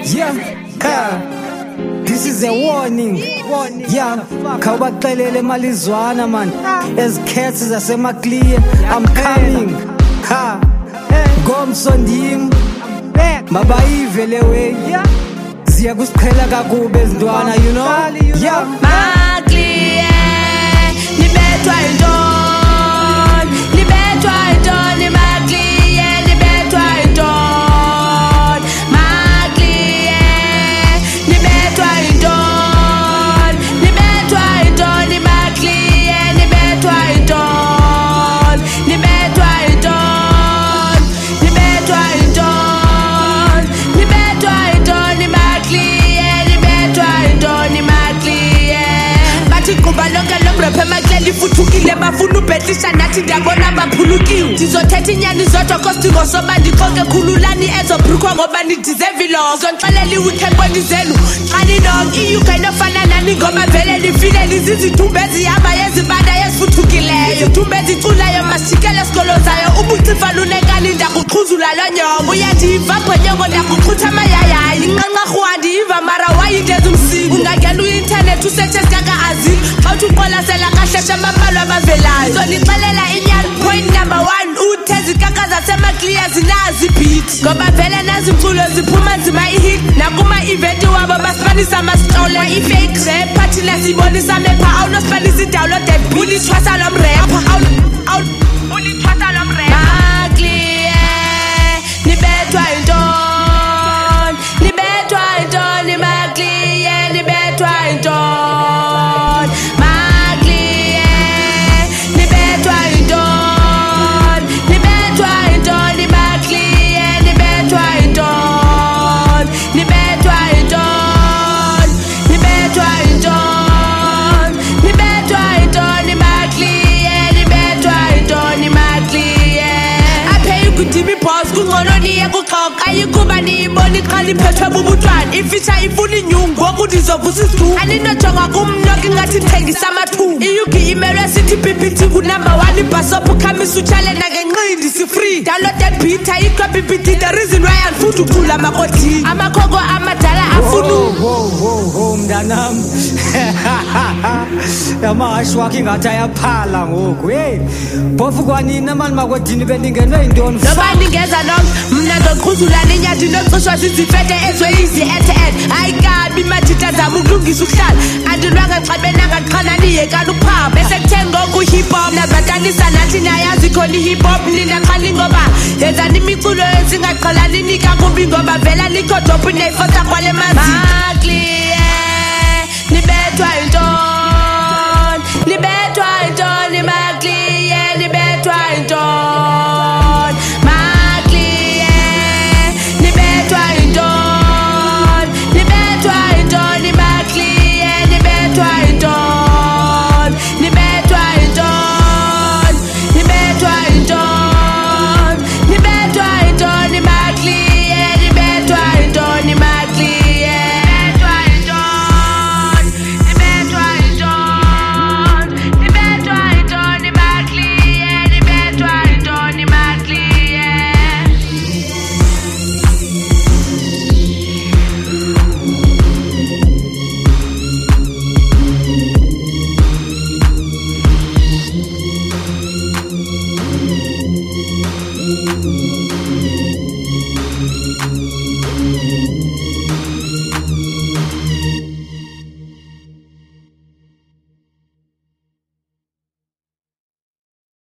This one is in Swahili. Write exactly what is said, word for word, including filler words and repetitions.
Yeah, yeah. This is a warning. Yeah, khawubaxelele malizwana man. Ezikhethi zaseMaclear, I'm coming. Ha. Ngomsondim. Mabayive le way. Ziya kusiqhela kakubi ezintwana, you know. Yeah. Maclear, nibethwa intoni, nibethwa intoni Maclear, nibethwa intoni Maclear, nibethwa intoni, nibethwa intoni Maclear, nibethwa intoni, nibethwa intoni, nibethwa intoni, nibethwa intoni Maclear, nibethwa intoni Maclear. Bathi kuba lonke lomrephe Maclear lifuthukile bafuna ubhedlisha nathi ndiyabona baphulukiwe. Ndizothetha inyani zodwa kosidingo soba ndiqonke khululani ezobrukwa ngoba nidizevilo. Zonixelela iweekend zenu xa ninonke i-U K nofana nani ngoba vele nifile nizizithumbe ezihamba yezibanda ezifuthukileyo. Izithumbe eziculayo masijikele sikolo zayo ubucifa lunekani ndakuqhuzula loo nyongo. Uyandiva bhonyongo ndakuqhutha amayayayi inqanqarhuwa ndiyiva mara wayindeza umsini. Ungangena uyi-internet usearche esikaka azini xa uthi uqwalasela kahleshe amabalo abavelayo. So nixelela inyani point number one uthi ezikaka zaseMaclear zinazi ibhithi ngoba vele nazi imculo ziphuma nzima ihit nakuma-eventi wabo basifanisa masixole i-fake rap thina siyibonisa mepha awunospanisa idownloaded beat ulithwasa lo mrepha ulithwasa lo mrepha Maclear nibethwa intoni nibethwa intoni Maclear nibethwa intoni Maclear nibethwa intoni nibethwa intoni Maclear nibethwa intoni nibethwa intoni nibethwa intoni nibethwa intoni Maclear nibethwa intoni Maclear aphe ukudima ibhosi kungcono niye kuxoxa yikuba niyibona iqala iphethwe bubutwana ifisha ifuna inyungu ngoku ndizovusa isiduku aninojonga kumnoki ingathi ndithengisa amathuba i-U K imelwe sithi B B T kunumber one ibhasophu khamisa utshale nangenqindi si-free downloaded beat ayikho B B T the reason why andifunda ucula amakodini amakhoko amadala afuna ho mntanam. Amahashi wakho ingathi ayaphala ngoku. Hey, phofu kwanini mani makodini bendingenwe yintoni? noba ningeza nonke mna ndoqhuzula nenyathi nocishwa zizifete ezweyizi ete-ete ayikabi mathita zam ukulungisa ukuhlala andilwanga xa benangaqhana niyekala uphapha bese kuthe ngoku hip-hop nazatanisa nathi nayazi khona i-hip-hop ninaqhani ngoba yenzani imiculo ezingaqhelani nikakubi ngoba vela nikho dophu neyifosa kwale manzi